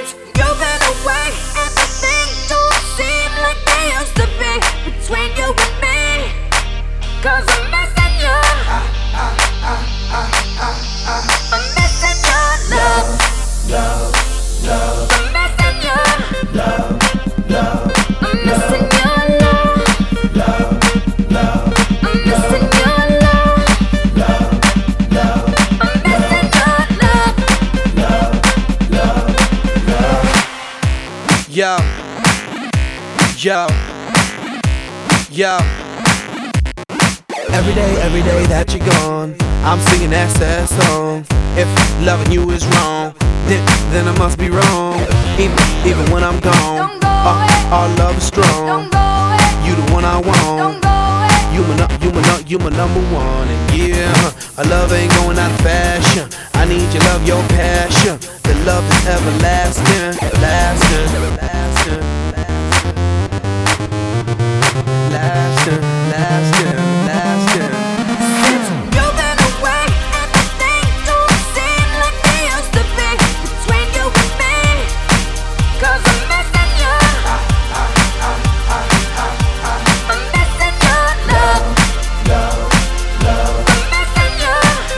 Since you've been away and the things don't seem like they used to be between you and me. 'Cause I'm missing you. I'm missing your love. I'm missing you. I'm missing your love. I'm missing your love. I'm missing your love. Yo, yo, yo. Every day that you're gone, I'm singing that sad song. If loving you is wrong, then I must be wrong. Even when I'm gone, our love is strong. You the one I want. You my number one. And yeah, our love ain't going out of fashion. I need your love, your passion. The love is everlasting, lasting, lasting, lasting, lasting, lasting. Since you've been away and the things don't seem like they used to be between you and me. 'Cause I'm missing you. I'm missing your love. I'm missing you.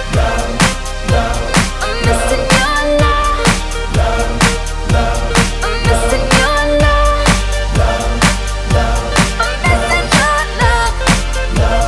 I'm missing your love. I'm missing your love. I'm missing your love.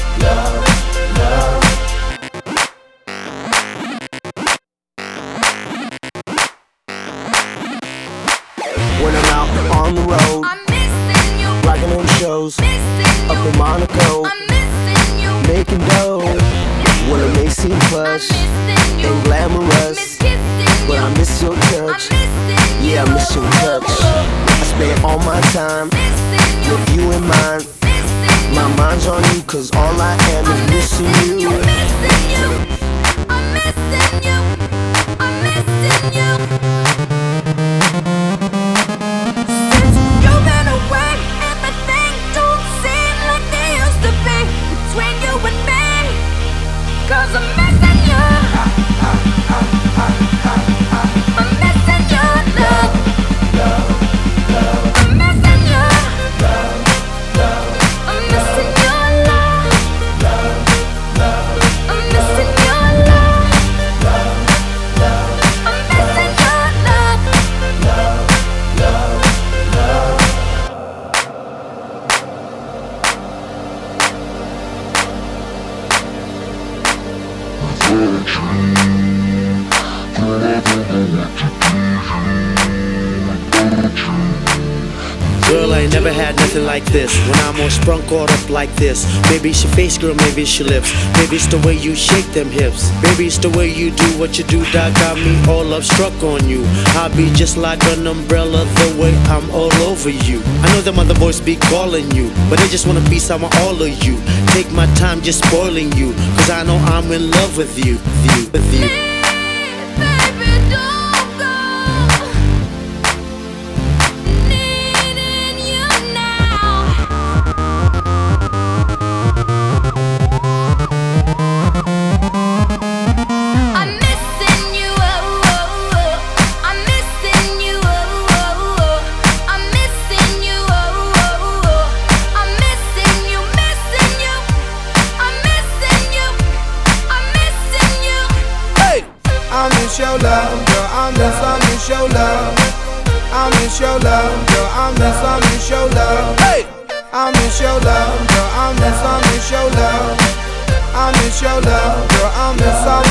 When I'm out on the road, I'm missing you. rocking them shows Missing up you. in Monaco, I'm missing you. making dough. When it may seem I'm plush missing you. and glamorous, Miss kissing but you. I miss your I'm touch. missing you. Yeah, I miss your touch. I spend all my time Missing you. with you in mind. Missing you. My mind's on you, 'cause all I am is missing you. Missing you. I'm missing you. I'm missing you. Since you've been away and the things don't seem like they used to be between you and me. 'Cause I'm missing you. I'm missing your love. I'm missing you. I'm missing your love. I'm missing your love. I'm missing your Girl, I ain't never had nothing like this. When I'm all sprung caught up like this. Maybe it's your face, girl, maybe it's your lips. Maybe it's the way you shake them hips. Maybe it's the way you do what you do that got me all up struck on you. I'll be just like an umbrella the way I'm all over you. I know them other boys be calling you, but they just wanna be some of all of you. Take my time just spoiling you, 'cause I know I'm in love with you, with you. baby, don't go. Needing you now. I'm missing you. Oh, oh, oh. I'm missing you. Oh, oh, oh. I'm missing you. Oh, oh, oh. I'm missing you. Missing you. I'm missing you. I'm missing you. Hey, I miss your love, girl. I miss your love. I miss your love, girl. I miss your love. hey. I miss your love, girl. I miss your love. I miss your love, girl. I miss